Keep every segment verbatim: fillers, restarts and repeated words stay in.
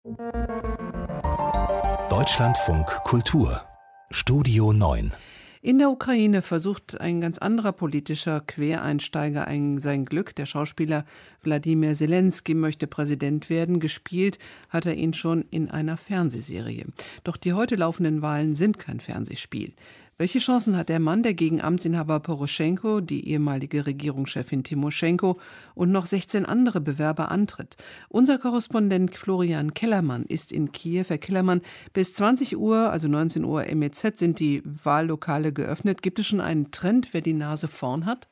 Deutschlandfunk Kultur Studio neun. In der Ukraine versucht ein ganz anderer politischer Quereinsteiger ein, sein Glück. Der Schauspieler Wladimir Selenskyj möchte Präsident werden. Gespielt hat er ihn schon in einer Fernsehserie. Doch die heute laufenden Wahlen sind kein Fernsehspiel. Welche Chancen hat der Mann, der gegen Amtsinhaber Poroschenko, die ehemalige Regierungschefin Timoschenko und noch sechzehn andere Bewerber antritt? Unser Korrespondent Florian Kellermann ist in Kiew. Herr Kellermann, bis zwanzig Uhr, also neunzehn Uhr M E Z, sind die Wahllokale geöffnet. Gibt es schon einen Trend, wer die Nase vorn hat?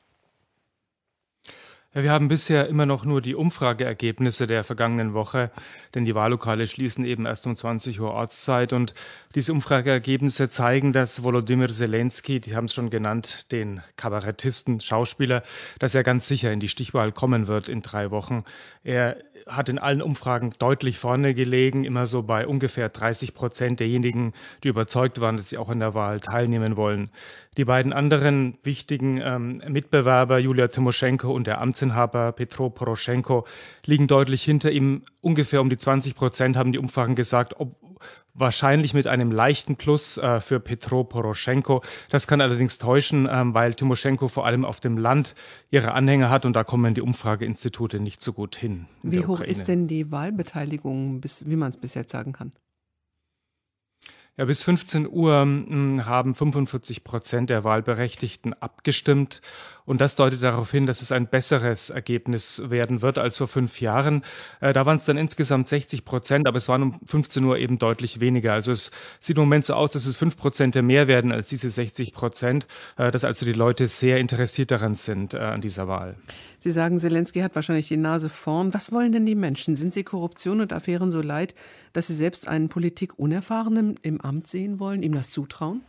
Ja, wir haben bisher immer noch nur die Umfrageergebnisse der vergangenen Woche, denn die Wahllokale schließen eben erst um zwanzig Uhr Ortszeit. Und diese Umfrageergebnisse zeigen, dass Volodymyr Selenskyj, die haben es schon genannt, den Kabarettisten, Schauspieler, dass er ganz sicher in die Stichwahl kommen wird in drei Wochen. Er hat in allen Umfragen deutlich vorne gelegen, immer so bei ungefähr dreißig Prozent derjenigen, die überzeugt waren, dass sie auch an der Wahl teilnehmen wollen. Die beiden anderen wichtigen ähm, Mitbewerber, Julia Timoschenko und der Amtsinhaber Petro Poroschenko, liegen deutlich hinter ihm. Ungefähr um die zwanzig Prozent haben die Umfragen gesagt, ob wahrscheinlich mit einem leichten Plus äh, für Petro Poroschenko. Das kann allerdings täuschen, ähm, weil Timoschenko vor allem auf dem Land ihre Anhänger hat und da kommen die Umfrageinstitute nicht so gut hin. Wie hoch ist denn die Wahlbeteiligung, bis, wie man es bis jetzt sagen kann? Ja, bis fünfzehn Uhr mh, haben fünfundvierzig Prozent der Wahlberechtigten abgestimmt. Und das deutet darauf hin, dass es ein besseres Ergebnis werden wird als vor fünf Jahren. Äh, da waren es dann insgesamt sechzig Prozent, aber es waren um fünfzehn Uhr eben deutlich weniger. Also es sieht im Moment so aus, dass es fünf Prozent mehr werden als diese sechzig Prozent, äh, dass also die Leute sehr interessiert daran sind, äh, an dieser Wahl. Sie sagen, Selenskyj hat wahrscheinlich die Nase vorn. Was wollen denn die Menschen? Sind sie Korruption und Affären so leid, dass sie selbst einen Politikunerfahrenen im Amt sehen wollen, ihm das zutrauen?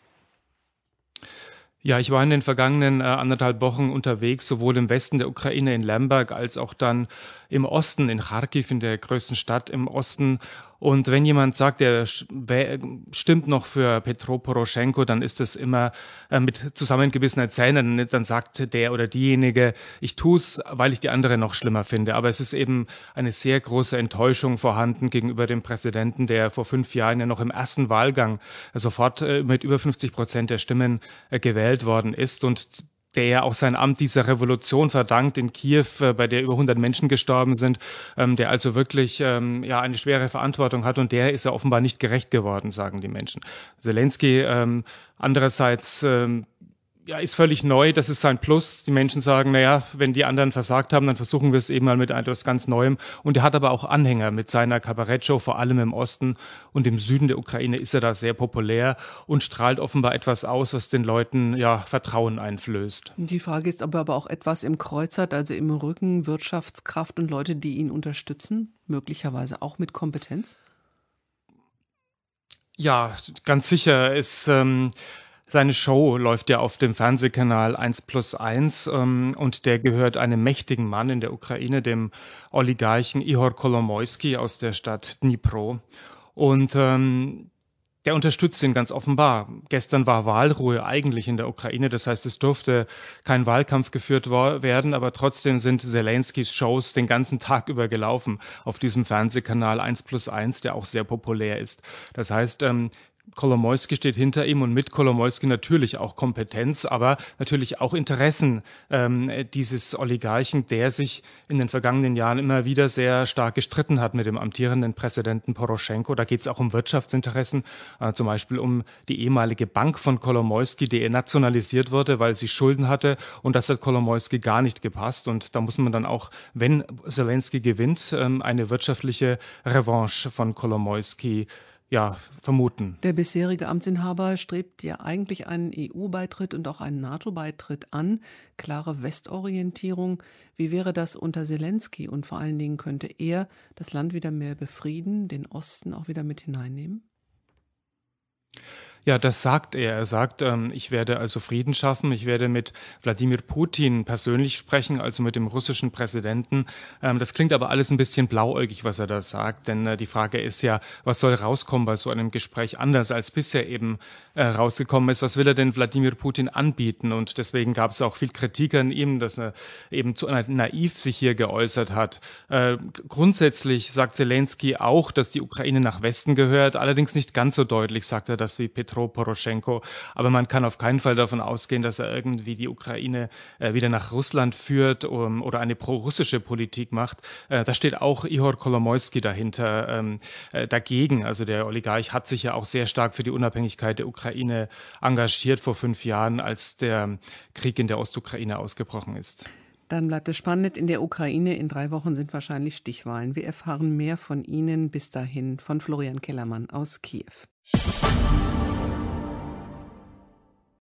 Ja, ich war in den vergangenen äh, anderthalb Wochen unterwegs, sowohl im Westen der Ukraine in Lemberg als auch dann im Osten, in Charkiw, in der größten Stadt im Osten. Und wenn jemand sagt, er stimmt noch für Petro Poroschenko, dann ist das immer äh, mit zusammengebissenen Zähnen. Dann sagt der oder diejenige, ich tue es, weil ich die andere noch schlimmer finde. Aber es ist eben eine sehr große Enttäuschung vorhanden gegenüber dem Präsidenten, der vor fünf Jahren ja noch im ersten Wahlgang sofort äh, mit über fünfzig Prozent der Stimmen äh, gewählt worden ist und der ja auch sein Amt dieser Revolution verdankt in Kiew, bei der über hundert Menschen gestorben sind, ähm, der also wirklich ähm, ja eine schwere Verantwortung hat und der ist ja offenbar nicht gerecht geworden, sagen die Menschen. Selenskyj ähm, andererseits ähm, ja, ist völlig neu, das ist sein Plus. Die Menschen sagen, naja, wenn die anderen versagt haben, dann versuchen wir es eben mal mit etwas ganz Neuem. Und er hat aber auch Anhänger mit seiner Kabarettshow, vor allem im Osten und im Süden der Ukraine ist er da sehr populär und strahlt offenbar etwas aus, was den Leuten ja Vertrauen einflößt. Die Frage ist, ob er aber auch etwas im Kreuz hat, also im Rücken, Wirtschaftskraft und Leute, die ihn unterstützen, möglicherweise auch mit Kompetenz? Ja, ganz sicher ist... Ähm, Seine Show läuft ja auf dem Fernsehkanal eins plus eins ähm, und der gehört einem mächtigen Mann in der Ukraine, dem Oligarchen Ihor Kolomoisky aus der Stadt Dnipro. Und ähm, der unterstützt ihn ganz offenbar. Gestern war Wahlruhe eigentlich in der Ukraine, das heißt, es durfte kein Wahlkampf geführt werden, aber trotzdem sind Selenskys Shows den ganzen Tag über gelaufen auf diesem Fernsehkanal eins plus eins, der auch sehr populär ist. Das heißt, ähm, Kolomoisky steht hinter ihm und mit Kolomoisky natürlich auch Kompetenz, aber natürlich auch Interessen ähm, dieses Oligarchen, der sich in den vergangenen Jahren immer wieder sehr stark gestritten hat mit dem amtierenden Präsidenten Poroschenko. Da geht es auch um Wirtschaftsinteressen, äh, zum Beispiel um die ehemalige Bank von Kolomoisky, die nationalisiert wurde, weil sie Schulden hatte und das hat Kolomoisky gar nicht gepasst und da muss man dann auch, wenn Selenskyj gewinnt, ähm, eine wirtschaftliche Revanche von Kolomoisky ja, vermuten. Der bisherige Amtsinhaber strebt ja eigentlich einen E U-Beitritt und auch einen NATO-Beitritt an. Klare Westorientierung. Wie wäre das unter Selenskyj? Und vor allen Dingen könnte er das Land wieder mehr befrieden, den Osten auch wieder mit hineinnehmen? Ja, das sagt er. Er sagt, ähm, ich werde also Frieden schaffen, ich werde mit Wladimir Putin persönlich sprechen, also mit dem russischen Präsidenten. Ähm, das klingt aber alles ein bisschen blauäugig, was er da sagt, denn äh, die Frage ist ja, was soll rauskommen bei so einem Gespräch anders als bisher eben äh, rausgekommen ist? Was will er denn Wladimir Putin anbieten? Und deswegen gab es auch viel Kritik an ihm, dass er eben zu naiv sich hier geäußert hat. Äh, grundsätzlich sagt Zelensky auch, dass die Ukraine nach Westen gehört, allerdings nicht ganz so deutlich sagt er das wie Petro Poroschenko. Aber man kann auf keinen Fall davon ausgehen, dass er irgendwie die Ukraine äh, wieder nach Russland führt um, oder eine pro-russische Politik macht. Äh, da steht auch Ihor Kolomoisky dahinter ähm, äh, dagegen. Also der Oligarch hat sich ja auch sehr stark für die Unabhängigkeit der Ukraine engagiert vor fünf Jahren, als der Krieg in der Ostukraine ausgebrochen ist. Dann bleibt es spannend. In der Ukraine in drei Wochen sind wahrscheinlich Stichwahlen. Wir erfahren mehr von Ihnen bis dahin von Florian Kellermann aus Kiew.